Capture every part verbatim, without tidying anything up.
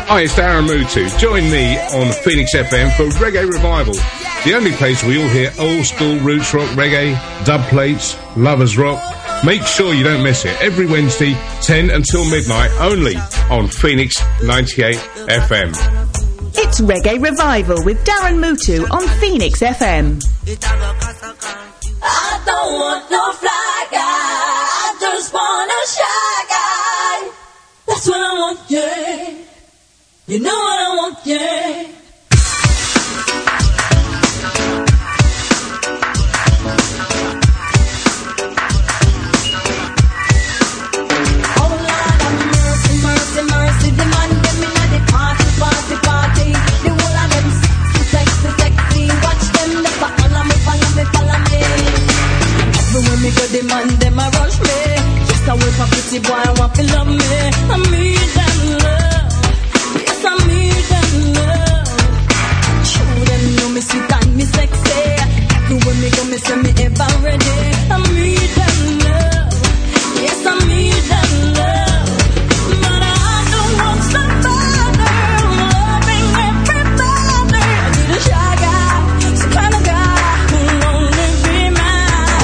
Hi, it's Darren Mutu. Join me on Phoenix F M for Reggae Revival, the only place we all hear old school roots rock reggae, dub plates, lovers rock. Make sure you don't miss it. Every Wednesday, ten until midnight, only on Phoenix ninety-eight F M. It's Reggae Revival with Darren Mutu on Phoenix F M. I don't want no fly guy, I just want a shy guy. That's what I want, yeah. You know what I want, yeah. Me go the man, them a rush me. Just a wait for pretty boy, I want to love me. I need them love. Yes, I need them love. Show them know me sweet and me sexy. Everywhere me go, me say me ever ready. I need them love. Yes, I need them love. But I don't want somebody loving everybody. I need a shy guy, some kind of guy who only be mine.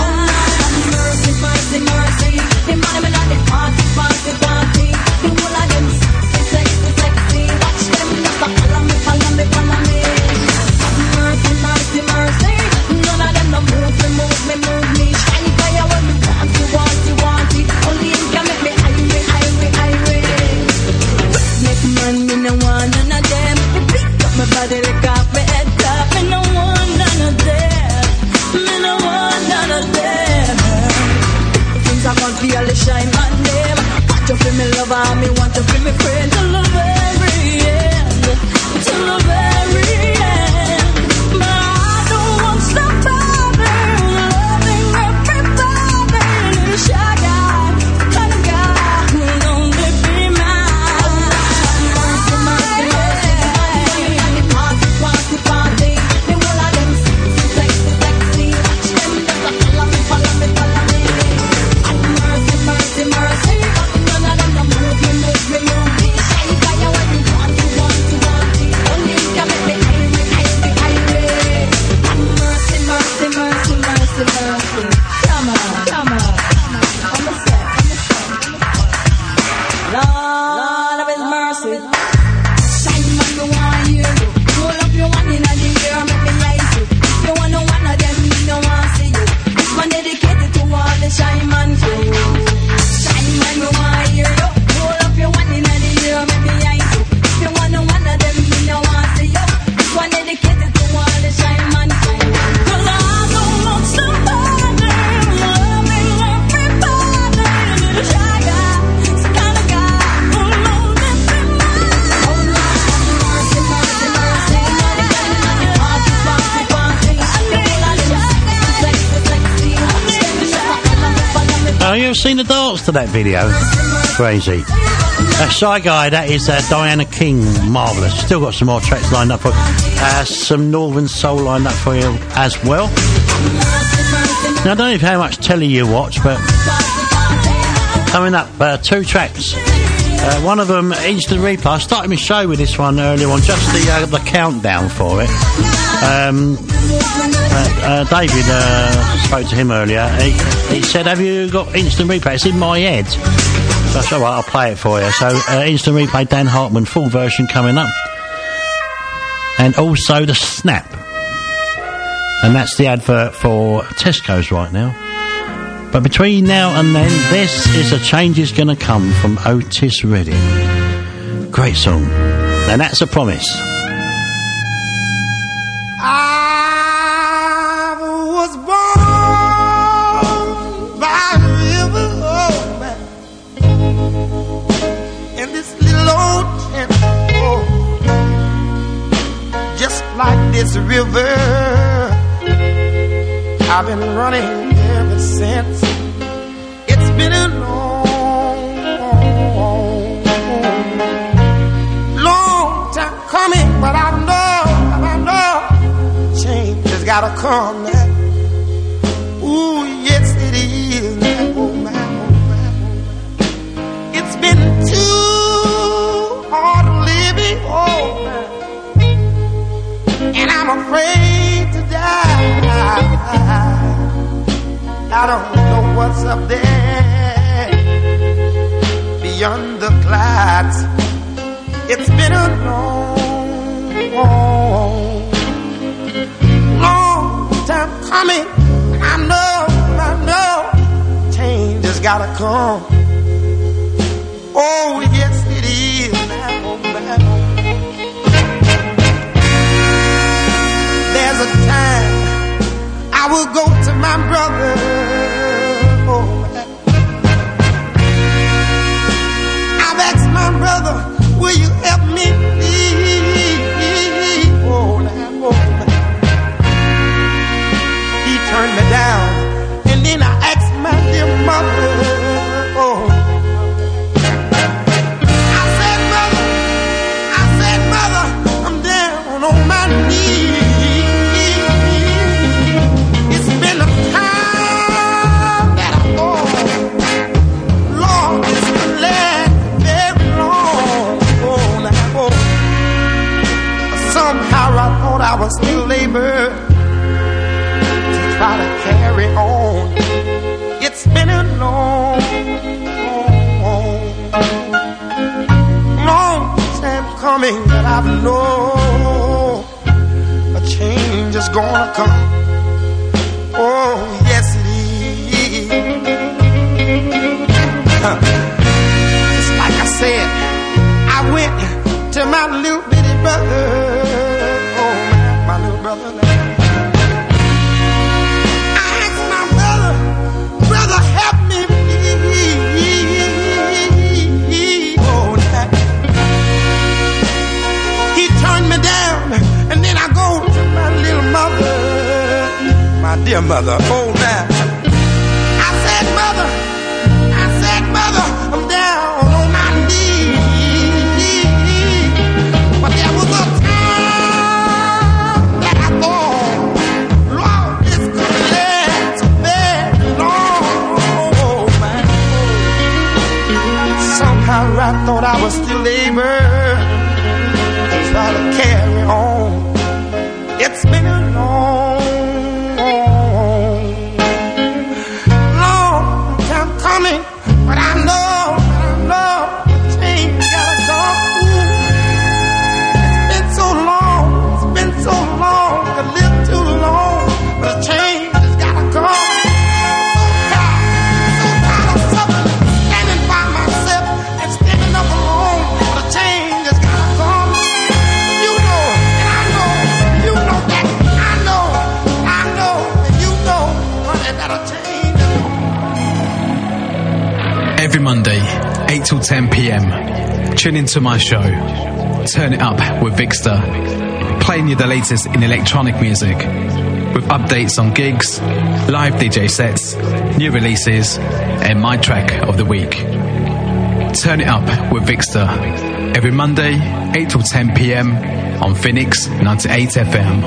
Mercy, mercy, the money me not the party, party, party. The whole of them sexy, sexy. Watch them just a follow me, follow me, follow me. Mercy, mercy, mercy. None of them no move me, move me, move me. Shine fire when me want you, want you, want it. Only him can make me irate, irate, irate. Make man, me no want none of them. Me pick up my body, lick off my head top. Me no want none of them. Me no want none of them. I want to feel the shine man name. Want to feel me lover, me want to feel me friend. Till the very end, till the very end. But I don't want somebody loving everybody. Little shy guy, the kind of guy who'll only be mine. Mercy, mercy, mercy. Party, party, party. The whole of them sexy, sexy, sexy. Watch them just a follow me, follow me, follow me. Mercy, mercy, none of them no move me, move me, move me. Shine fire when you want, you want, you want it. Only you can make me irate, irate, irate. Mercy, mercy, mercy, mercy, mercy. Come on, come on. I'm a set, I'm a set, I'm a set. Lord of His mercy. Shine man, me want you. Roll up your one in the air, make me eyes you. If you want no one of them, me no want see you. This one dedicated to all the shine man crew. Shine man, me want hear you. Roll up your one in the air, make me eyes you. If you want no one of them, me no want see you. This one dedicated to all the shine man crew. 'Cause I don't want somebody loving everybody. Little shy guy, some kind of guy who'll only be mine. Oh Lord, mercy, mercy, mercy. Party, party, party. I need a shy guy, sexy, sexy. Watch them just a follow me, follow me. Oh, you ever seen the dance to that video? Crazy. That Shy Guy, that is uh, Diana King, marvellous. Still got some more tracks lined up for uh, some Northern Soul lined up for you as well. Now, I don't know how much telly you watch, but coming up, uh, two tracks. Uh, one of them, Instant Replay. I started my show with this one earlier on, just the uh, the countdown for it. Um, uh, uh, David uh, spoke to him earlier. He, he said, "Have you got Instant Replay?" It's in my head. That's all right. I'll play it for you. So, uh, Instant Replay, Dan Hartman, full version coming up, and also the Snap, and that's the advert for Tesco's right now. But between now and then, this is A Change Is Gonna Come from Otis Redding. Great song. And that's a promise. I was born by the river, oh man, in this little old temple, just like this river, I've been running ever since. It's been a long, long time coming, but I know, I know, change has gotta come now. Ooh, yes it is now, oh man, oh man. It's been too hard living I don't know what's up there beyond the clouds. It's been a long, long, long time coming. I know, I know, change has gotta come. Oh, yes, it is. There's a time I will go to my brother. Oh, I've asked my brother, will you help me please? Oh, now, oh, he turned me down, and then I asked my dear mother. Oh, I said, mother, I said, mother, I'm down on my knees. It's been a time that I thought, Lord, it's been last very long. Oh, now, oh. Somehow I thought I was still able to try to carry on. It's been a long, long, long time coming that I've known a change is gonna come. Oh, yes it is. Huh. Just like I said, I went to my little bitty brother. Oh, my little brother. I asked my brother, brother, help me please. Oh, now. He turned me down, and then I go to my little mother, my dear mother. Oh, now. I said, mother, I said, mother, I'm down on my knees. But there was a time that I thought, Lord, this could last very long. Oh, man. Somehow I thought I was still able to try to carry on. It's been a long, long time coming, but I know, I know, change gotta come. It's been so long, it's been so long, I lived too long, but a change has gotta come. So tired, so tired of suffering, standing by myself and standing up alone, but a change has gotta come. You know, and I know, you know that, I know, I know, and you know, honey, that a change is Every Monday, eight till ten p.m. Tune into my show, Turn It Up with Vixter, playing you the latest in electronic music, with updates on gigs, live D J sets, new releases, and my track of the week. Turn It Up with Vixter, every Monday, eight till ten p.m. on Phoenix ninety-eight F M.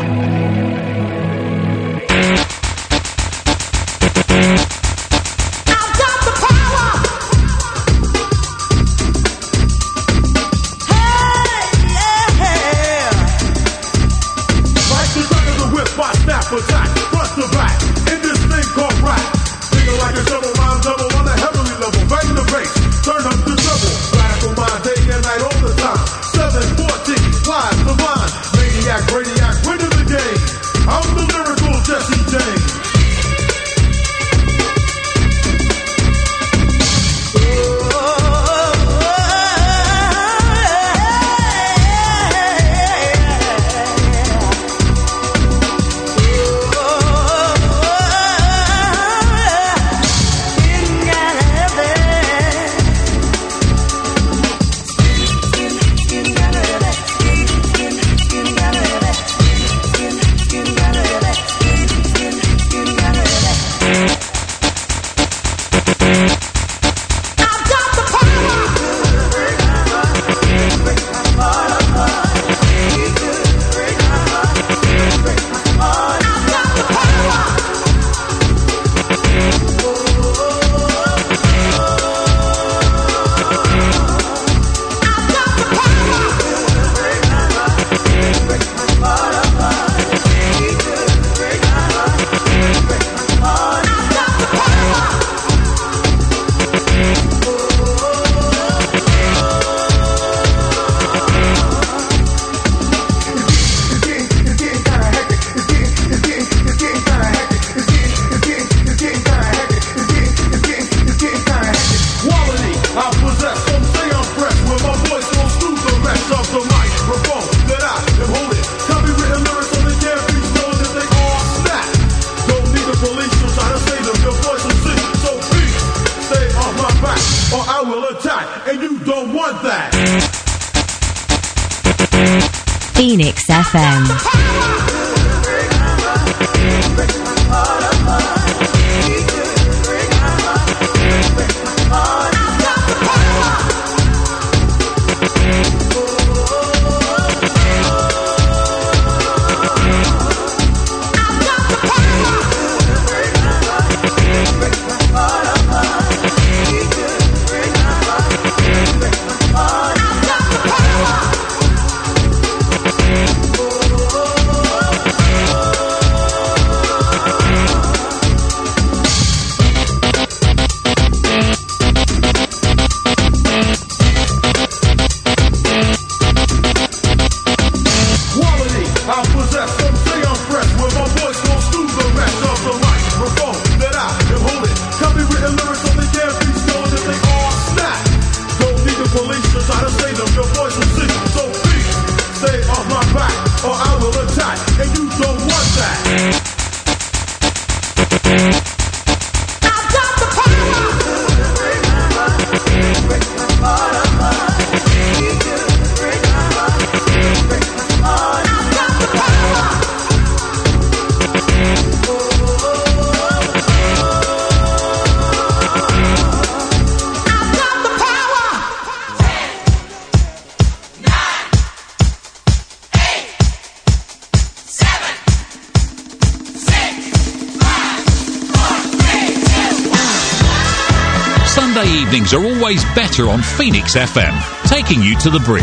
Radiac, win of the game. I'm the lyrical Jesse James. Phoenix F M. Evenings are always better on Phoenix F M, taking you to the bridge.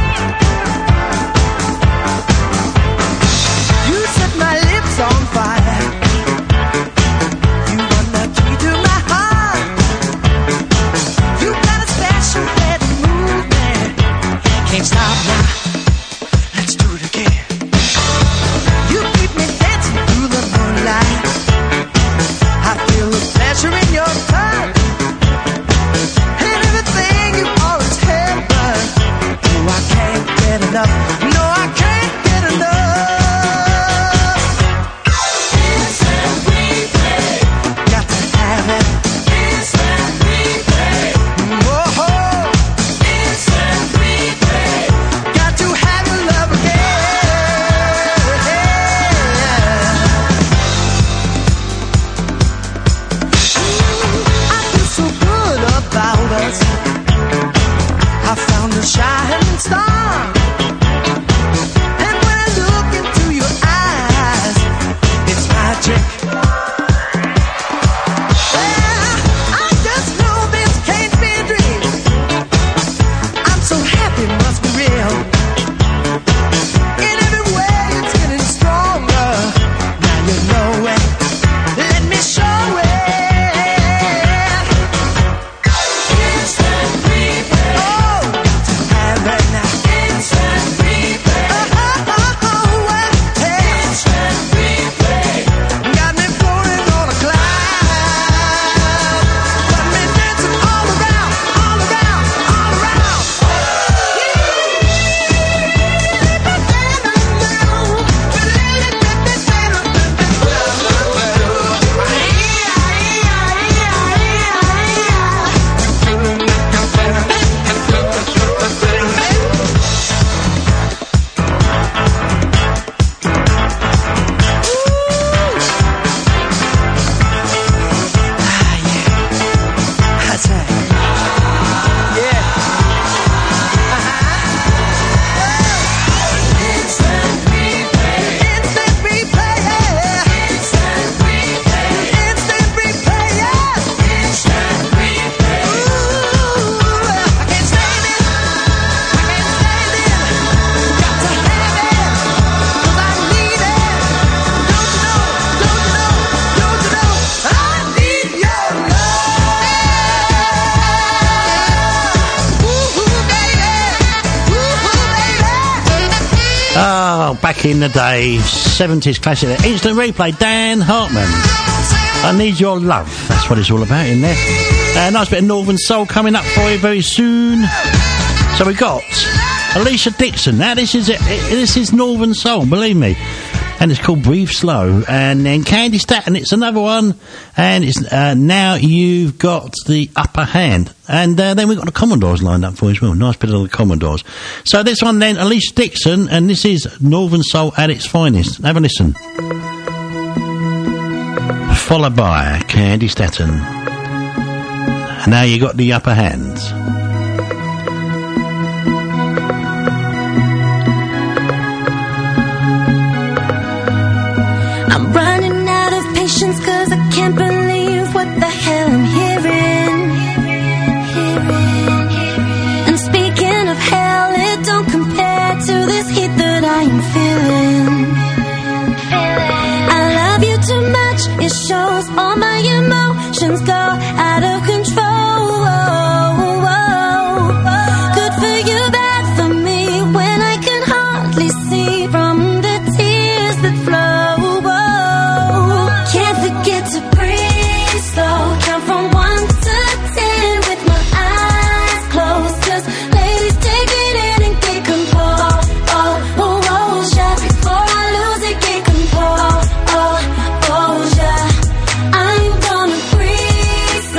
You set my lips on fire. You run the key to my heart. You got a special way to move me. Can't stop now. Let's do it again. You keep me dancing through the moonlight. I feel the pleasure in your touch. Enough. No, I can't get enough. Instant replay. Got to have it. Instant replay. Whoa. Instant replay. Got to have your love again. I feel so good about us. I found a shining star. Back in the day, seventies classic, instant replay, Dan Hartman. I Need Your Love, that's what it's all about in there. A uh, nice bit of Northern Soul coming up for you very soon. So we got Alicia Dixon. Now this is it, this is Northern Soul, believe me. and it's called Breathe Slow. And then Candy Staten, it's another one, and it's uh, Now You've Got the Upper Hand. And uh, then we've got the Commodores lined up for you as well. Nice bit of the Commodores. So this one then, Elise Dixon, and this is Northern Soul at its finest. Have a listen. Followed by Candy Staten. And Now You Got the Upper Hand. I'm running out of patience cause I can't believe what the hell I'm hearing. And speaking of hell, it don't compare to this heat that I am feeling. I love you too much, it shows all my emotions go out of control. Good for you, bad for me, when I can hardly see from the tears that flow. Can't forget to breathe slow, count from one to ten with my eyes closed. Just ladies, take it in and get composed. Oh, oh, oh, yeah. Before I lose it, get composed. Oh, oh, yeah. I'm gonna breathe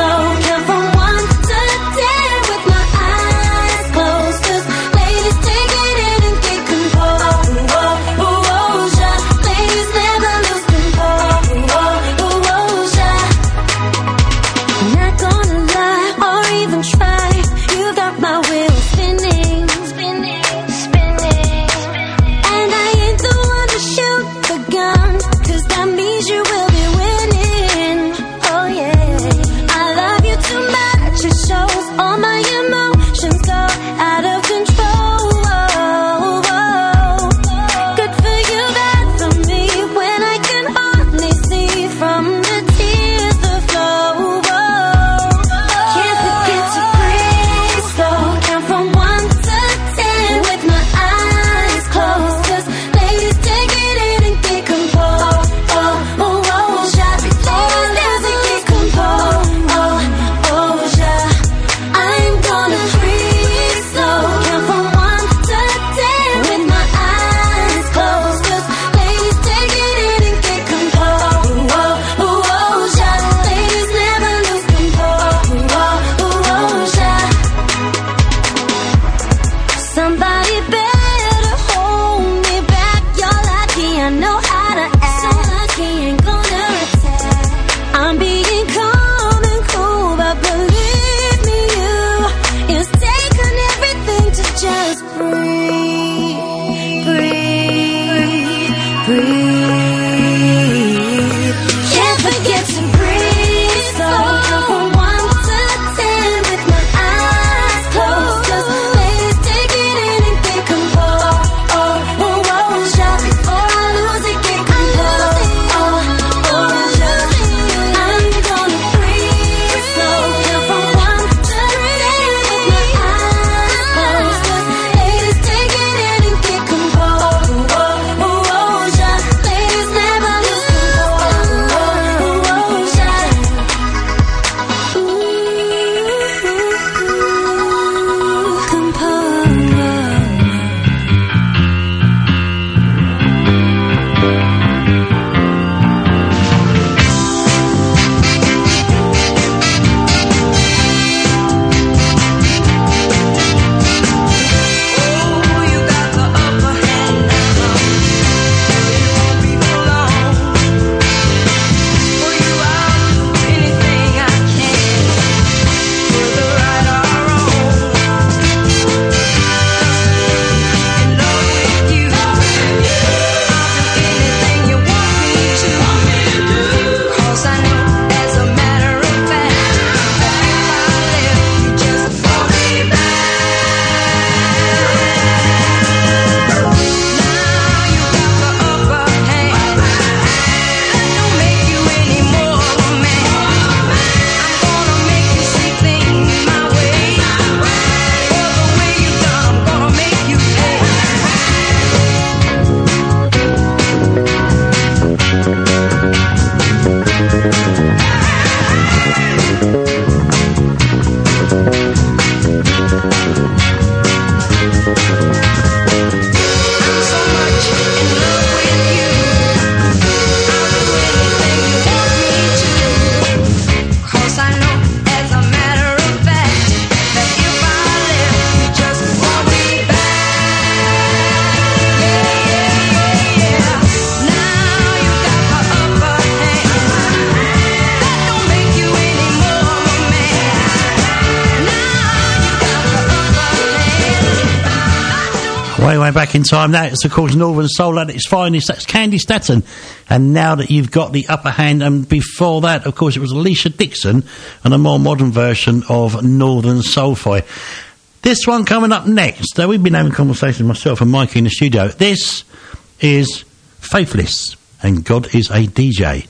Way, way back in time. That's, of course, Northern Soul at its finest. That's Candy Staton. And now that you've got the upper hand, and before that, of course, it was Alicia Dixon and a more modern version of Northern Soulfire. This one coming up next. Uh, we've been having conversations, myself and Mikey, in the studio. This is Faithless, and God is a D J.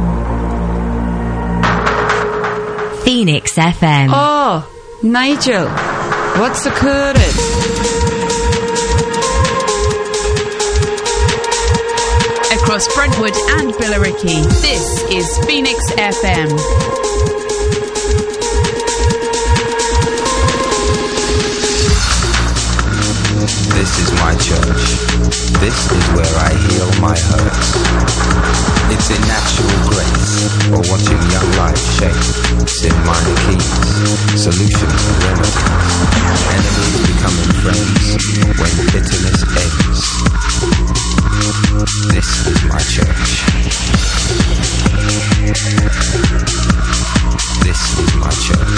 Phoenix F M. Oh, Nigel, what's occurred? Across Brentwood and Billericay, this is Phoenix F M. This is my church. This is where I heal my hurts. It's in natural grace, or watching young life shape. It's in minor keys, solutions and remedies. Enemies becoming friends when bitterness ends. This is my church. This is my church.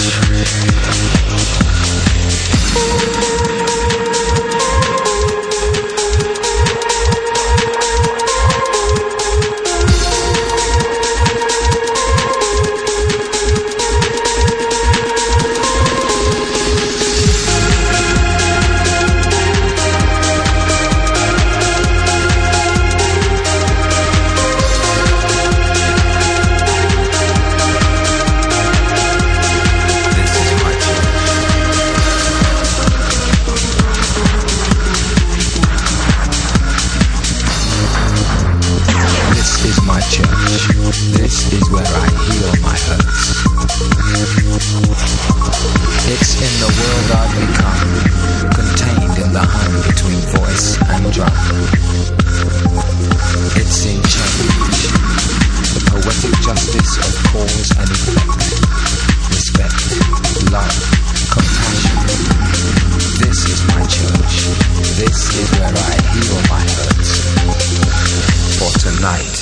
This is where I heal my hurts. It's in the world I've become, contained in the hum between voice and drum. It's in change, the poetic justice of cause and effect. Respect, love, compassion. This is my church. This is where I heal my hurts. For tonight,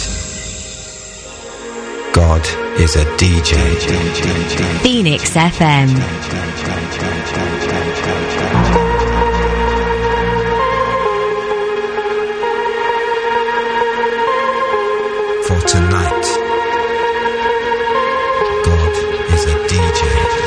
God is a D J. Phoenix F M. For tonight, God is a D J.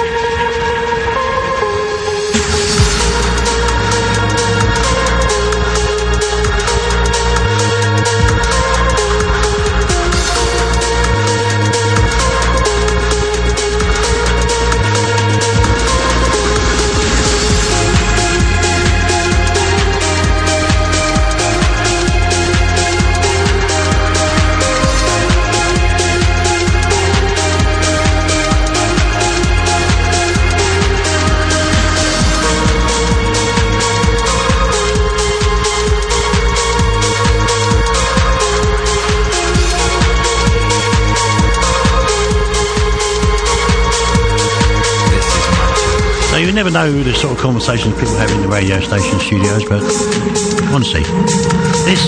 You never know the sort of conversations people have in the radio station studios, but honestly, this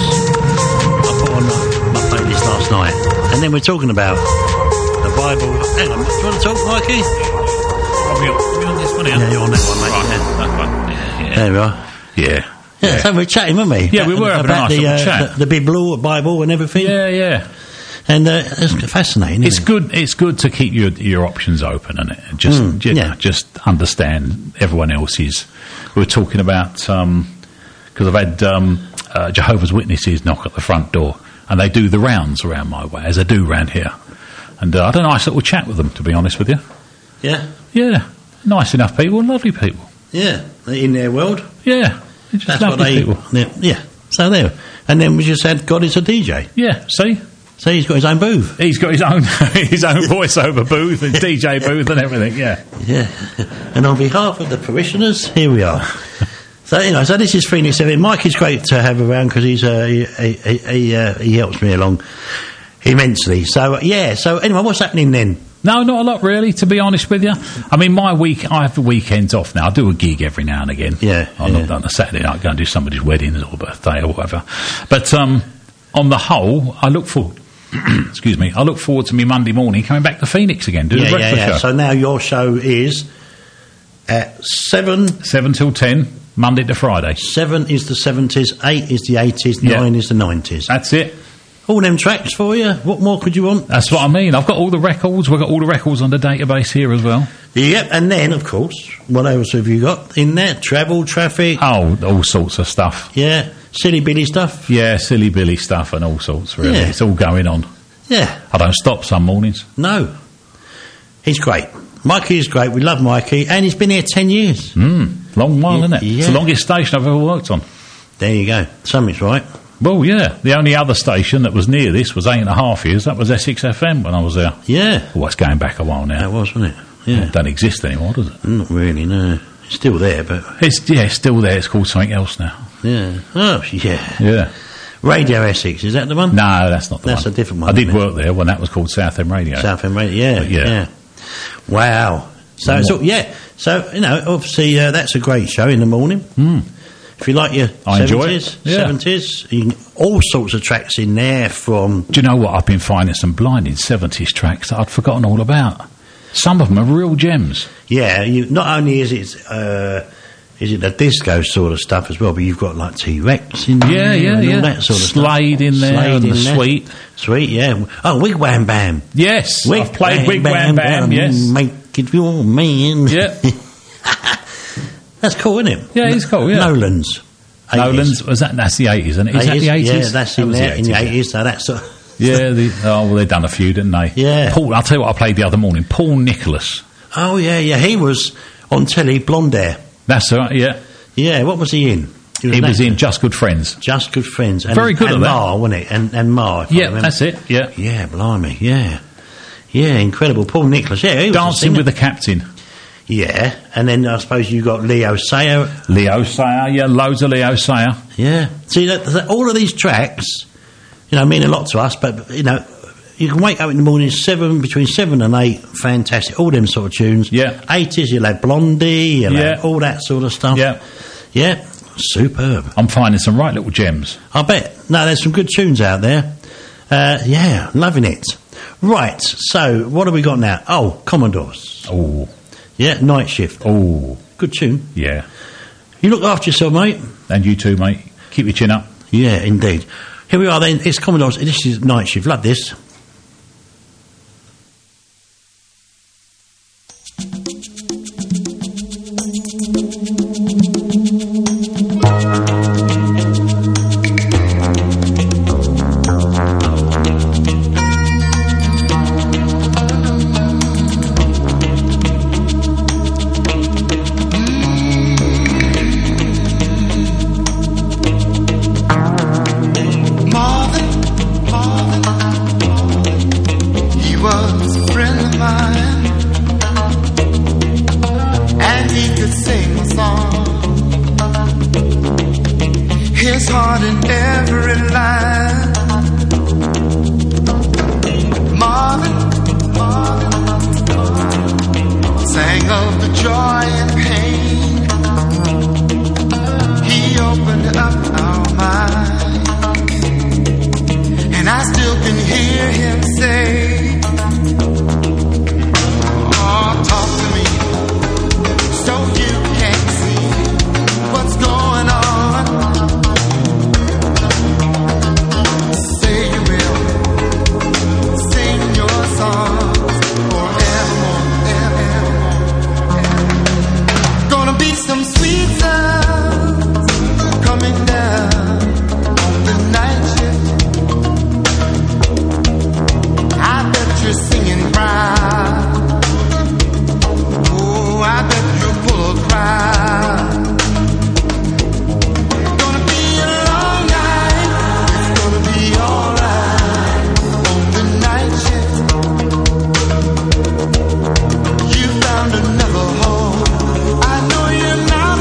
I put on my, my playlist last night, and then we're talking about the Bible. Hang on, do you want to talk, Mikey? Are we on, are we on this one here? Yeah, you're on that one, mate. Right, Yeah. that one. Yeah, yeah. There we are. Yeah. Yeah, Yeah. so we were chatting, weren't we? Yeah, we were having a about nice the, little uh, chat. The, the Bible, Bible, and everything. Yeah, yeah. And uh, it's fascinating. It's Isn't it? good. It's good to keep your your options open, and it just Mm, you know, yeah. just understand everyone else's. We were talking about because um, I've had um, uh, Jehovah's Witnesses knock at the front door, and they do the rounds around my way, as they do round here. And uh, I had a nice little chat with them, to be honest with you. Yeah, Yeah, nice enough people, lovely people. yeah. In their world, Yeah, they're just that's what lovely they. people. Yeah, yeah. So there. And then we just said, God is a D J. Yeah, see. So he's got his own booth. He's got his own his own voiceover booth and D J booth and everything. Yeah, Yeah. And on behalf of the parishioners, here we are. So, you know, so this is Phoenix F M. Mike is great to have around because he's uh, he he, he, uh, he helps me along immensely. So, uh, yeah. So, anyway, what's happening then? no, not a lot really. To be honest with you, I mean, my week I have the weekends off now. I do a gig every now and again. Yeah, I'm yeah. not on a Saturday night, go and do somebody's wedding or birthday or whatever. But um, on the whole, I look forward. excuse me. I look forward to me Monday morning coming back to Phoenix again, do the Yeah, yeah, breakfast yeah. show. So now your show is at seven. Seven till ten, Monday to Friday. Seven is the seventies, eight is the eighties, Yeah. nine is the nineties. That's it. All them tracks for you. What more could you want? That's what I mean. I've got all the records. We've got all the records on the database here as well. Yep, and then, of course, what else have you got in there? Travel, traffic. Oh, all sorts of stuff. Yeah, silly billy stuff. Yeah, silly billy stuff and all sorts, really. Yeah. It's all going on. Yeah. I don't stop some mornings. No. He's great. Mikey is great. We love Mikey. And he's been here ten years. Mm, long while, Y- isn't it? It's the yeah. longest station I've ever worked on. There you go. Something's right. Well, yeah. The only other station that was near this was eight and a half years. That was Essex F M when I was there. Yeah. Well, it's going back a while now. That was, wasn't it? Yeah. It don't exist anymore, does it? Not really, no. It's still there, but... It's, yeah, it's still there. It's called something else now. Yeah. Oh, yeah. Yeah. Radio Essex, is that the one? No, that's not the That's one. a different one, I did isn't it? work there when that was called South End Radio. South End Radio, yeah, But yeah. yeah. Wow. So, And it's what- all, yeah. So, you know, obviously, uh, that's a great show in the morning. Mm. If you like your I enjoy seventies, it, yeah. seventies, you can, all sorts of tracks in there from... Do you know what? I've been finding some blinding seventies tracks that I'd forgotten all about. Some of them are real gems. Yeah, you, not only is it... Uh, is it the disco sort of stuff as well, but you've got like T-Rex in there Yeah, yeah, and all yeah. that sort of Slade stuff. in there and the Sweet. Sweet, yeah. Oh, Wig Wham Bam. Yes, I've played Wig Wham Bam, yes. Make it your man. Yeah. That's cool, isn't it? Yeah, it's cool, yeah. Nolan's. Nolan's, was that, that's the eighties, isn't it? Is that the eighties? Yeah, that's That in was there, in the yeah. eighties, so that's... Uh, Yeah, the, oh, well, they've done a few, didn't they? Yeah. Paul, I'll tell you what I played the other morning. Paul Nicholas. oh, yeah, yeah, he was on telly, Blonde Hair. That's right, yeah. Yeah, what was he in? He an was actor. in Just Good Friends. Just Good Friends. And, Very good and at that. Ma, wasn't it? And, and Ma, if I Yeah, remember. that's it, yeah. Yeah, blimey, yeah. Yeah, incredible. Paul Nicholas, yeah. He was a Dancing singer. with the Captain. Yeah, and then I suppose you got Leo Sayer. Leo Sayer, yeah, loads of Leo Sayer. Yeah. See, that, that, all of these tracks, you know, mean a lot to us, but, you know, you can wake up in the morning, seven between seven and eight, fantastic, all them sort of tunes. Yeah. eighties, you'll have Blondie, you'll Yeah. have all that sort of stuff. Yeah. Yeah, superb. I'm finding some right little gems. I bet. No, there's some good tunes out there. Uh, yeah, loving it. Right, so what have we got now? Oh, Commodores. Oh, Yeah, Night Shift. oh, Good tune. yeah. You look after yourself, mate. And you too, mate. Keep your chin up. Yeah, indeed. Here we are then. It's Commodores. This is Night Shift. Love this. Marvin, Marvin, he was a friend of mine, and he could sing a song. His heart in every line. Marvin, Marvin, sang of the joy and pain. He opened up our minds. And I still can hear him say, oh, talk to me, so you can see what's going on. Say you will sing your songs forevermore, evermore. Gonna be some sweet sounds coming down on the night shift. I bet you're singing proud. Oh, I bet you're full of pride. Gonna be a long night. It's gonna be alright on the night shift. You found another home. I know you're not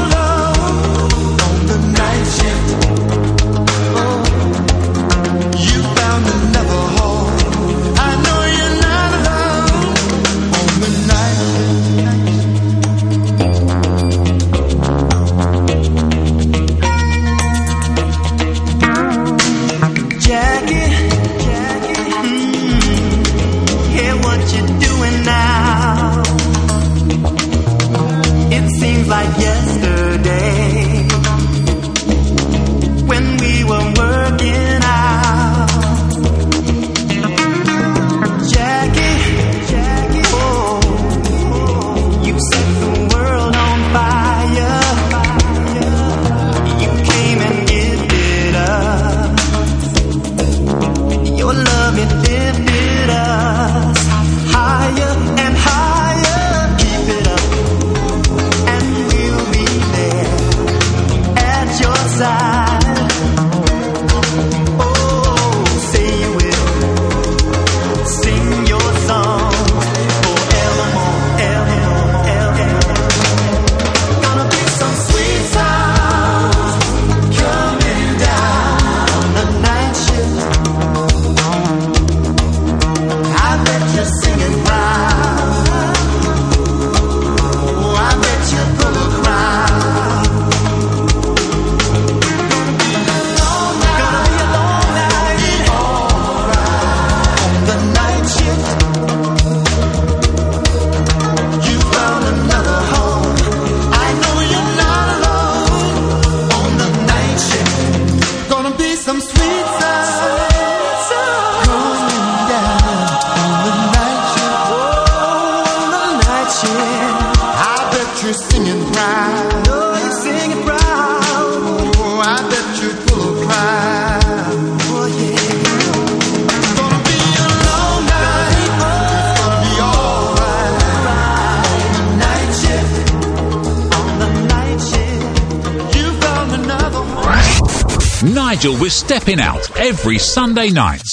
Nigel with Stepping Out every Sunday night.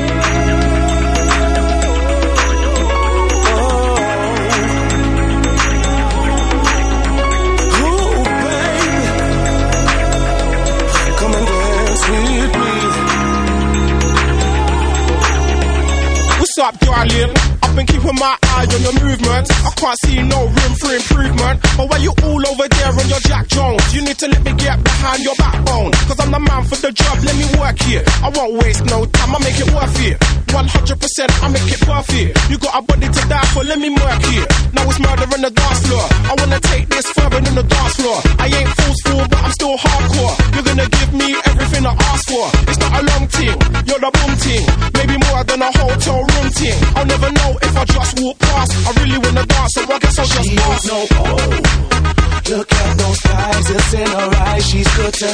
What's up, darling? I've been keeping my eye on your movement. I can't see no room for improvement. But why you all over there on your Jack Jones? You need to let me get behind your backbone. Cause I'm the man for the job, let me work here. I won't waste no time, I make it worth it. one hundred percent, I make it perfect. You got a body to die for, let me work here. Now it's murder on the dance floor. I wanna take this further than the dance floor. I ain't forceful, but I'm still hardcore. You're gonna give me everything I ask for. It's not a long thing, you're the boom ting. Maybe more than a hotel room ting. I'll never know if I just walk past. I really wanna dance, so I guess I'll just pass. No, oh, look at those eyes, it's in her eyes. She's good to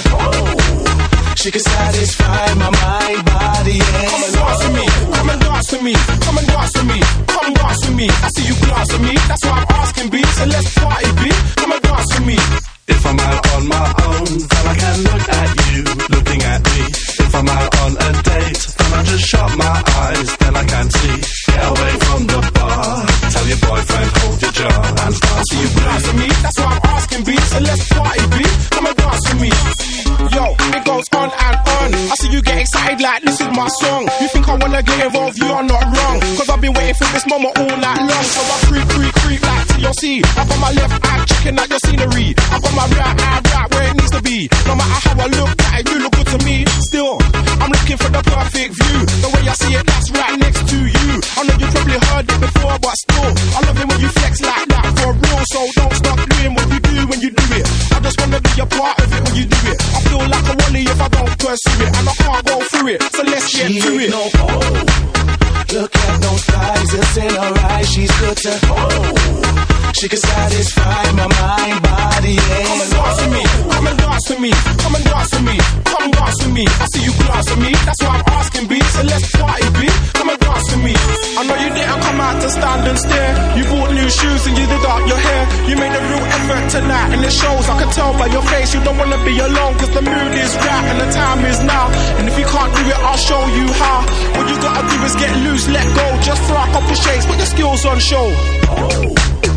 oh. She can satisfy my mind, body, and come and dance with me, come and dance with me, come and dance with me, come dance with me. I see you glance at me, that's why I'm asking, B. So let's party, B. Come and dance with me. If I'm out on my own, then I can look at you, looking at me. If I'm out on a date, then I just shut my eyes, then I can see. Get away from the bar, tell your boyfriend hold your jaw and dance you dance with me, that's why I'm asking, B. So let's party, B. Come and dance with me. Yo, it goes on and on. I see you get excited like this is my song. You think I wanna get involved, you are not wrong. Cause I've been waiting for this moment all night long. So I creep, creep, creep like T L C. I got my left eye checking out your scenery. I got my right eye right where it needs to be. No matter how I look at it, you look good to me. Still, I'm looking for the perfect view. The way I see it, that's right next to you. I know you probably heard it before, but still, I love it when you flex like that for real. So don't stop doing what you do when you do it. I just wanna be a part of it when you do it. I feel like a wally if I don't pursue it, and I can't go through it. So let's get she to it. No, oh, look at those eyes, it's in her eyes. She's good to oh. She can satisfy my mind, body, and come and dance with me, come and dance with me, come and dance with me, come dance with me. I see you glance at me, that's why I'm asking, B. So let's party, B. Come and dance with me. I know you didn't come out to stand and stare. You bought new shoes and you did up your hair. You made a real effort tonight and it shows. I can tell by your face you don't wanna be alone. Cause the mood is right and the time is now. And if you can't do it, I'll show you how. What you gotta do is get loose, let go. Just throw a couple shakes, put your skills on show. Oh.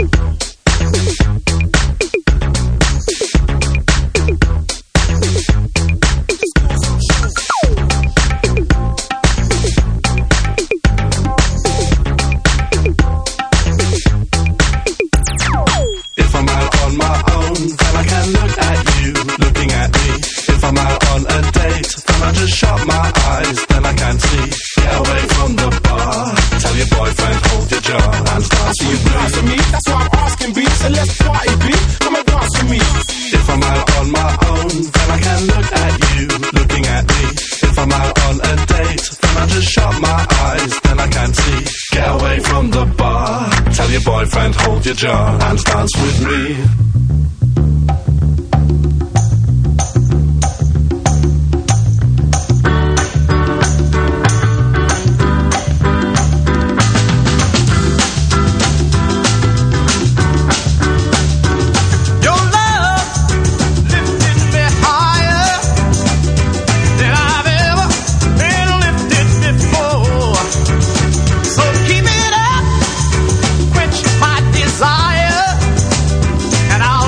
If I'm out on my own, then I can look at you, looking at me. If I'm out on a date, then I just shut my eyes, then I can see. Get away from the bar, tell your boyfriend hold your jaw and dance you dance with me, that's why I'm asking, B. So let's party, B. Come and dance with me. If I'm out on my own, then I can look at you, looking at me. If I'm out on a date, then I just shut my eyes, then I can see. Get away from the bar, tell your boyfriend hold your jaw and dance with me. And I'll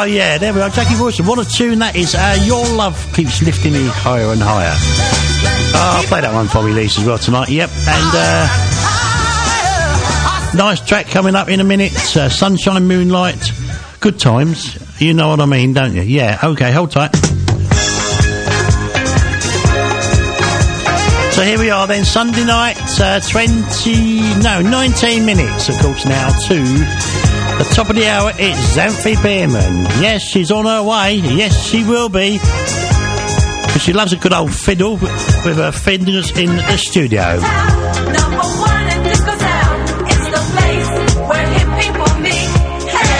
Oh, yeah, there we are. Jackie Wilson, what a tune that is. Uh, Your Love Keeps Lifting Me Higher and Higher. Oh, I'll play that one for me, Lisa, as well tonight. Yep, and uh, nice track coming up in a minute. Uh, Sunshine, Moonlight, Good Times. You know what I mean, don't you? Yeah, okay, hold tight. So here we are then, Sunday night, uh, twenty, no, nineteen minutes, of course, now to the top of the hour. It's Xanthi Bierman. Yes, she's on her way. Yes, she will be. Because she loves a good old fiddle with her fiddlers in the studio. Number one in disco town. It's the place where hip people meet. Hey,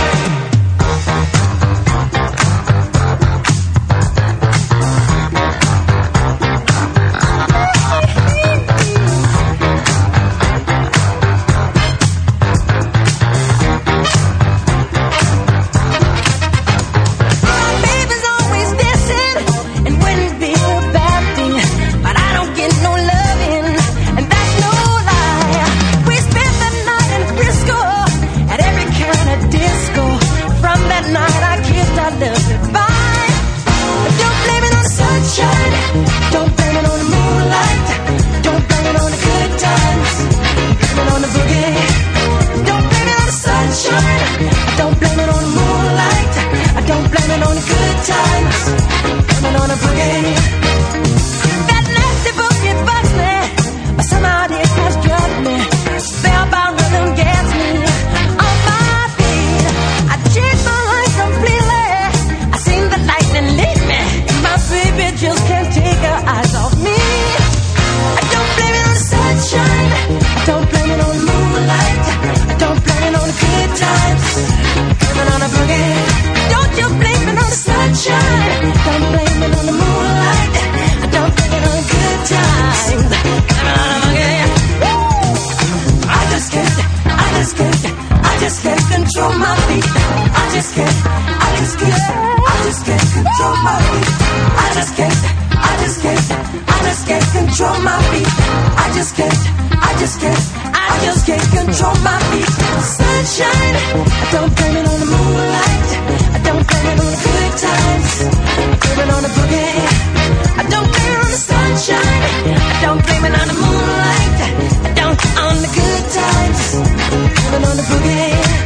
baby's always dancing and wouldn't be a bad thing, but I don't get no loving, and that's no lie. We spent the night in Frisco at every kind of disco. From that night I kissed our love goodbye. But don't blame it on the sunshine, don't blame it on the moonlight, don't blame it on the good times, blame it on the boogie. Don't blame it on the sunshine, I don't blame it on the moonlight, I don't blame it on the good times, blame it on the boogie. That nasty boogie bugs me, but somehow it has drugged me. Spellbound rhythm gets me on my feet. I changed my life completely, I seen the lightning lead me, and my baby just can't take her eyes off me. I don't blame it on the sunshine, I don't blame it on the moonlight, I don't blame it on the good times, blame it on the boogie. Don't you blame it on the sunshine, don't blame it on the moonlight, I don't blame it on the good times, blame it on the boogie. Woo! I just can't, I just can't, I just can't control my feet. I just can't, I just can't, I just can't control my feet. I just can't, I just can't, I just can't control my feet. I just can't, I just can't, I just can't control my feet. Sunshine, I don't blame it on the moonlight, I don't blame it on the good times, I blame it on the boogie. I don't blame it on the sunshine, I don't blame it on the moonlight, I don't on the good times, blame it on the boogie.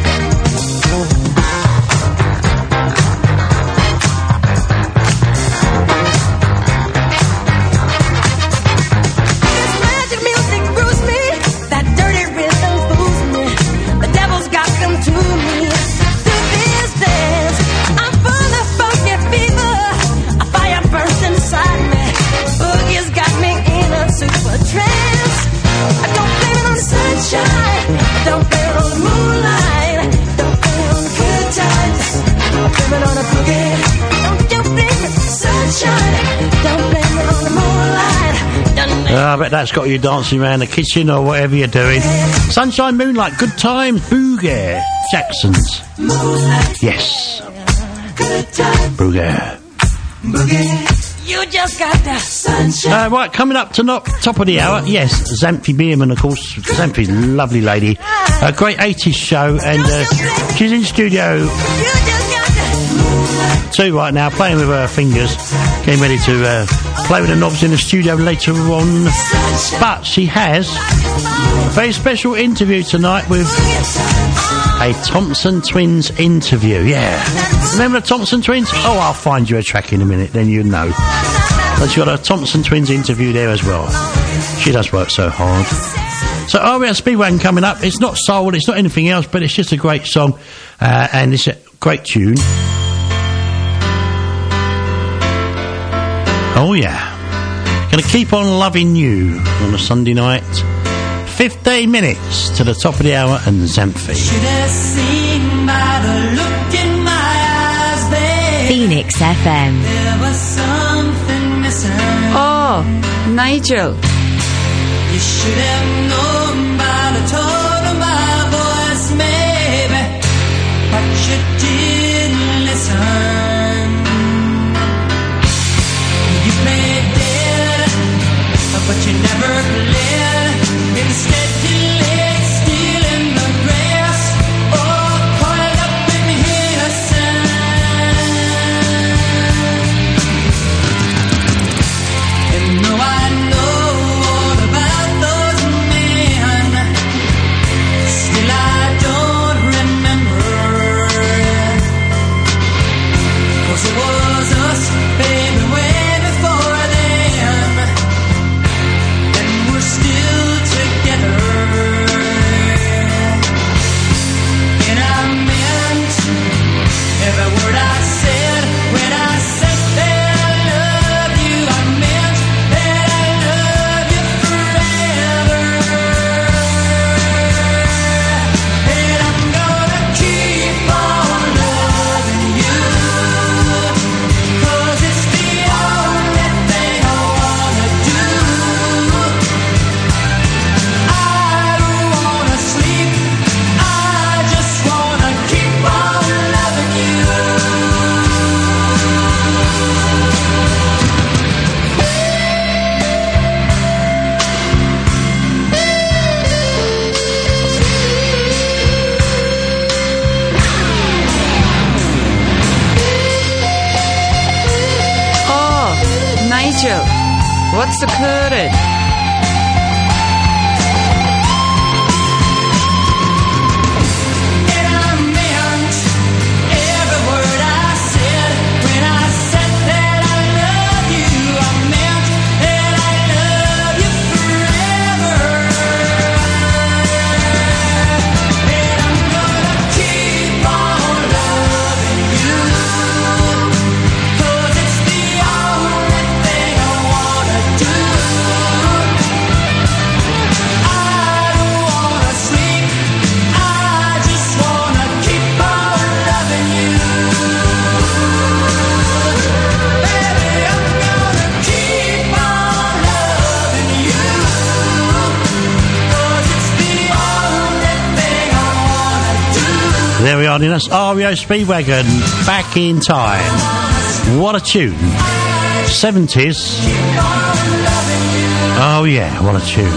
This magic music brews me, that dirty rhythm fools me. The devil's got them to me. Through this dance, I'm full of funky fever. A fire burns inside me. Boogie's got me in a super trance. I don't blame it on the sunshine, I don't blame it on the moonlight, don't blame it on the good times, I blame it on the boogie. Don't you blame it on the sunshine, don't blame it on the moonlight, don't blame Ah, I bet that's got you dancing around the kitchen or whatever you're doing. Sunshine, Moonlight, Good Times, Boogie, Jacksons. moonlight, Yes, good time, Boogie. boogie. You just got the sunshine. Uh, right, coming up to knock, top of the hour, yes, Xanthi Bierman, of course. Xanthi's a lovely lady. A great eighties show, and uh, she's in studio too right now, playing with her fingers, getting ready to uh, play with the knobs in the studio later on. But she has a very special interview tonight with a Thompson Twins interview. Yeah, remember the Thompson Twins? Oh, I'll find you a track in a minute, then you know. But she got a Thompson Twins interview there as well. She does work so hard. So R E L Speedwagon coming up. It's not soul, it's not anything else, but it's just a great song, uh, and it's a great tune. Oh yeah, gonna keep on loving you on a Sunday night. Fifteen minutes to the top of the hour, and Xanthi. Should have seen by the look in my eyes there. Phoenix F M. There was something missing. Oh, Nigel. You should have known by the tone of my voice, maybe, but you didn't listen. You played dead, but you never played. Instead, you lay still in the grass, all coiled up in innocence. Rachel, what's occurring? There we are, then. That's R E O Speedwagon, Back in Time. What a tune. seventies. Oh, yeah, what a tune.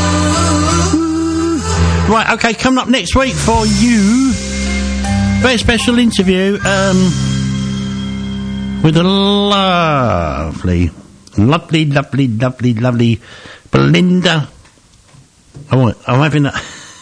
Right, okay, coming up next week for you, very special interview um, with a lovely, lovely, lovely, lovely, lovely Belinda. Oh, I'm having that.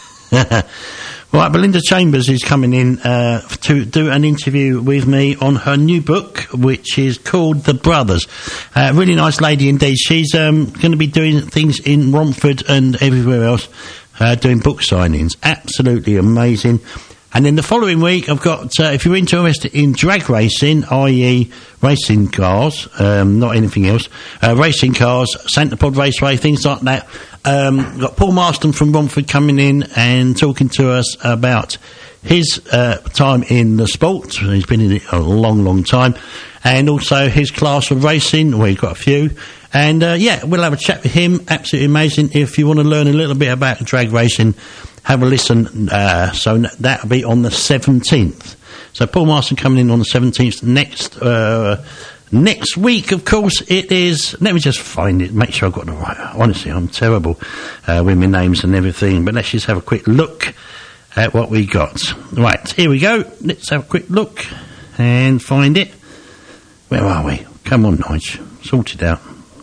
Right, Belinda Chambers is coming in uh, to do an interview with me on her new book, which is called The Brothers. Uh, really nice lady indeed. She's um, going to be doing things in Romford and everywhere else, uh, doing book signings. Absolutely amazing. And then the following week, I've got, uh, if you're interested in drag racing, that is racing cars, um, not anything else, uh, racing cars, Santa Pod Raceway, things like that. Um, we've got Paul Marston from Romford coming in and talking to us about his uh, time in the sport. He's been in it a long, long time. And also his class of racing. We've got a few. And, uh, yeah, we'll have a chat with him. Absolutely amazing. If you want to learn a little bit about drag racing, have a listen. Uh, so that'll be on the seventeenth. So Paul Marston coming in on the seventeenth next uh, next week. Of course, it is. Let me just find it. Make sure I've got the right. Honestly, I'm terrible uh, with my names and everything. But let's just have a quick look at what we got. Right, here we go. Let's have a quick look and find it. Where are we? Come on, Nige. Sort it out.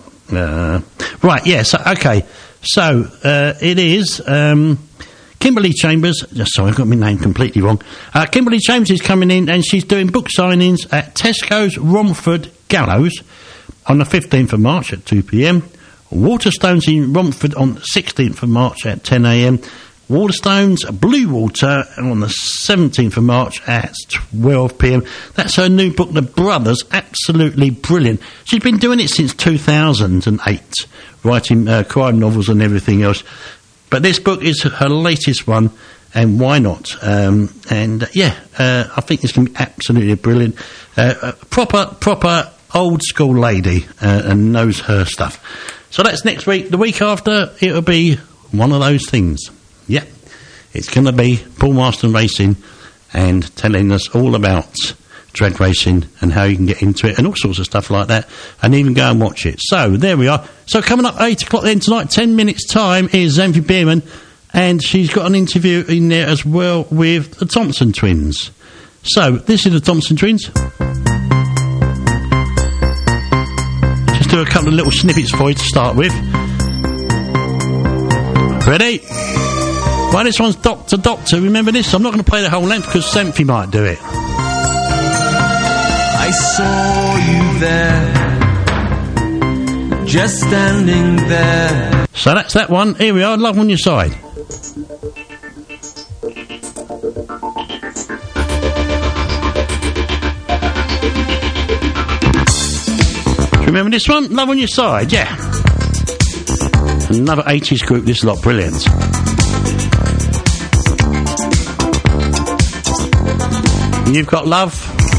Uh, right, yeah. So okay. So uh, it is. Um, Kimberly Chambers, sorry, I've got my name completely wrong. Uh, Kimberly Chambers is coming in and she's doing book signings at Tesco's Romford Gallows on the fifteenth of March at two p.m. Waterstones in Romford on the sixteenth of March at ten a.m. Waterstones Blue Water on the seventeenth of March at twelve p.m. That's her new book, The Brothers. Absolutely brilliant. She's been doing it since two thousand eight, writing uh, crime novels and everything else. But this book is her latest one, and why not? Um, and, uh, yeah, uh, I think it's going to be absolutely brilliant. Uh, a proper, proper old-school lady uh, and knows her stuff. So that's next week. The week after, it'll be one of those things. Yeah, it's going to be Paul Marston Racing and telling us all about drag racing and how you can get into it and all sorts of stuff like that, and even go and watch it. So there we are. So coming up eight o'clock then tonight, ten minutes time, is Xanthi Bierman, and she's got an interview in there as well with the Thompson twins. So this is the Thompson twins. Just do a couple of little snippets for you to start with. Ready? Right, this one's Doctor Doctor. Remember this? I'm not going to play the whole length because Xanthi might do it. I saw you there, just standing there. So that's that one. Here we are, Love on Your Side. Remember this one? Love on Your Side, yeah. Another eighties group, this lot, brilliant. You've Got Love.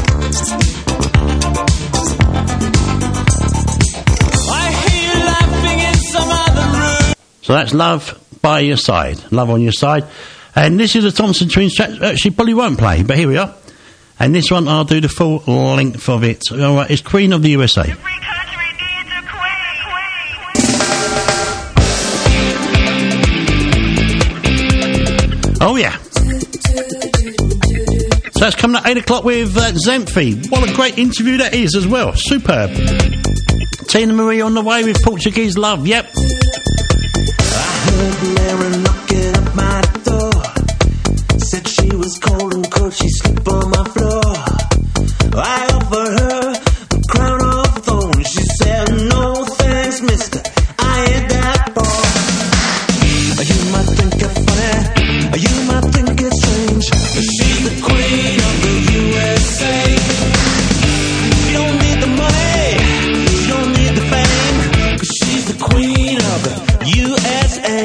So that's Love by Your Side, Love on Your Side. And this is a Thompson Twins track. Uh, she probably won't play, but here we are. And this one, I'll do the full length of it. All right, it's Queen of the U S A. Oh, yeah. So that's coming at eight o'clock with uh, Xanthi. What a great interview that is as well. Superb. Tina Marie on the way with Portuguese Love. Yep. Mary knocking at my door. Said she was cold and could she sleep on my floor? I offered her the crown of thorns. She said, no thanks, mister, I ain't that boy. You might think it funny, you might think it strange, but she's the queen of the U S A. She don't need the money, she don't need the fame, 'cause she's the queen of the U S A.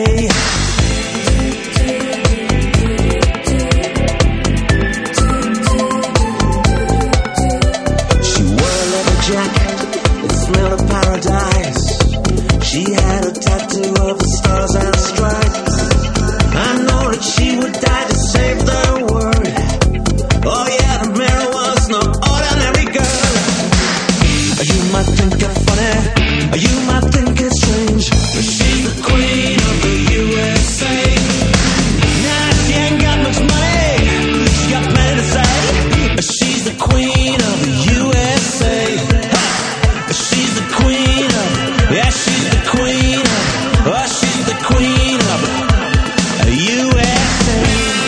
She wore a leather jacket, it smelled of paradise. She had a tattoo of the stars and stripes. I know that she would die to save the world. Oh yeah, the mirror was no ordinary girl. You might think it funny, you might think it strange, but she's the queen of the U S A. Nah, she ain't got much money, she got plenty to say, but she's the queen of the U S A. She's the queen of, yeah, she's the queen of, oh, she's the queen of the U S A.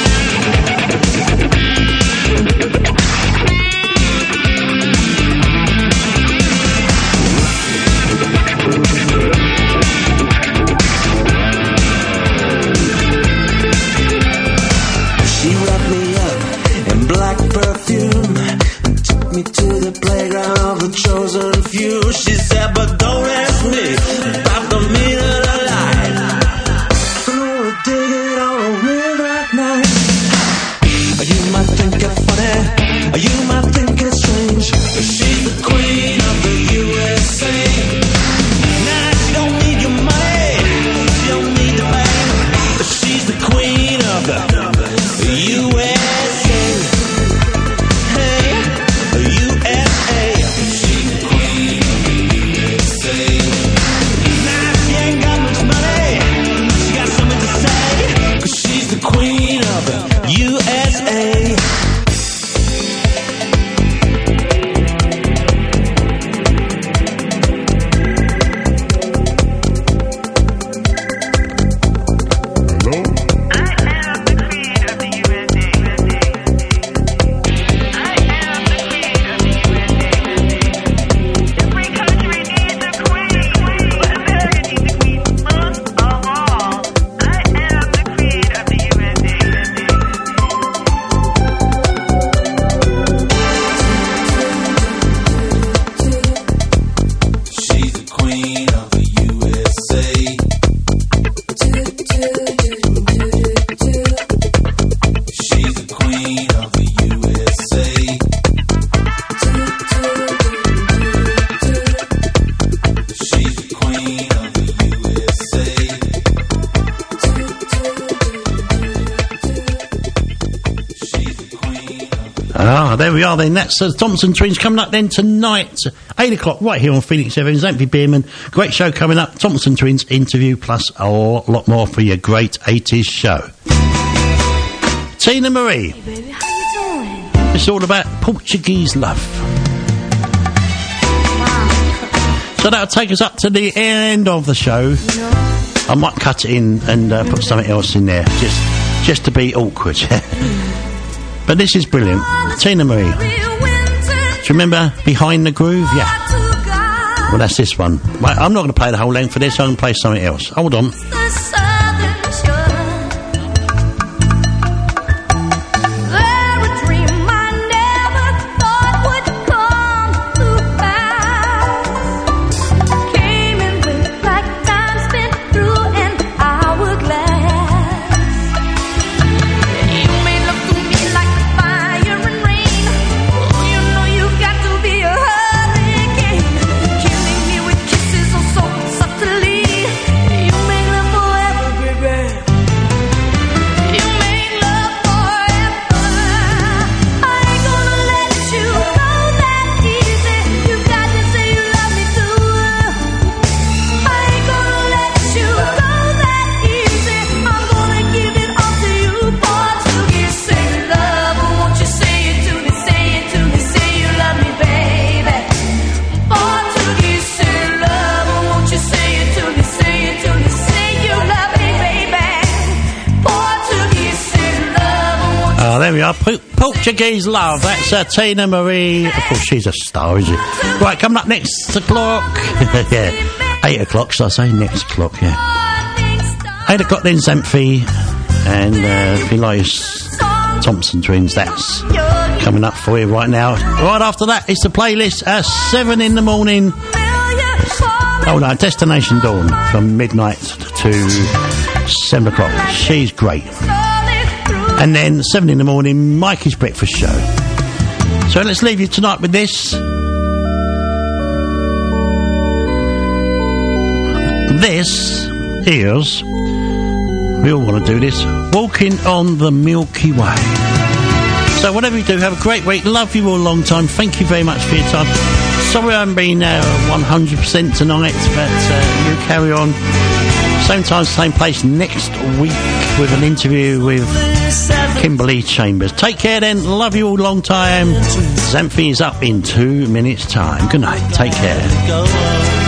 She wrapped me up in black perfume and took me to the playground of the chosen few. She said, but don't ask me about the meaning of life. I'm gonna dig it on a river at night. You might think it funny, you might think it strange, but she's the queen of the U S A. Nah, she don't need your money, she don't need the fame, but she's the queen of the U S A. Hey, U S A. She's the queen of the U S A. Nah, she ain't got much money, she got something to say, 'cause she's the queen of the U S A. She's the queen of the U S A. She's the queen of the U S A. She's the queen of the U S A. She's the queen of the Ah, there we are then. That's uh, Thompson Twins coming up then tonight, eight o'clock, right here on Phoenix F M. Zampy Bierman. Great show coming up. Thompson Twins interview plus a lot more for your great eighties show. Tina Marie. Hey baby, how you doing? It's all about Portuguese Love. So that'll take us up to the end of the show. I might cut it in and uh, put something else in there, just just to be awkward. But this is brilliant. Tina Marie. Do you remember Behind the Groove? Yeah. Well, that's this one. Well, I'm not going to play the whole length for this. I'm going to play something else. Hold on. Killing me with kisses or so subtly. You make love There we are. Po- Portuguese Love. That's uh, Tina Marie. Of course, she's a star, isn't she? Right, coming up next o'clock. Yeah, eight o'clock. Shall I say next o'clock? Yeah, eight o'clock. Then Xanthi and uh, Elias Thompson twins. That's coming up for you right now. Right after that, it's the playlist at seven in the morning. Oh no, Destination Dawn from midnight to seven o'clock. She's great. And then seven in the morning, Mikey's Breakfast Show. So let's leave you tonight with this. This is, we all want to do this, Walking on the Milky Way. So whatever you do, have a great week. Love you all a long time. Thank you very much for your time. Sorry I haven't been uh, one hundred percent tonight, but uh, you carry on. Same time, same place next week with an interview with Kimberly Chambers. Take care then. Love you all long time. Xanthi is up in two minutes' time. Good night. Take care.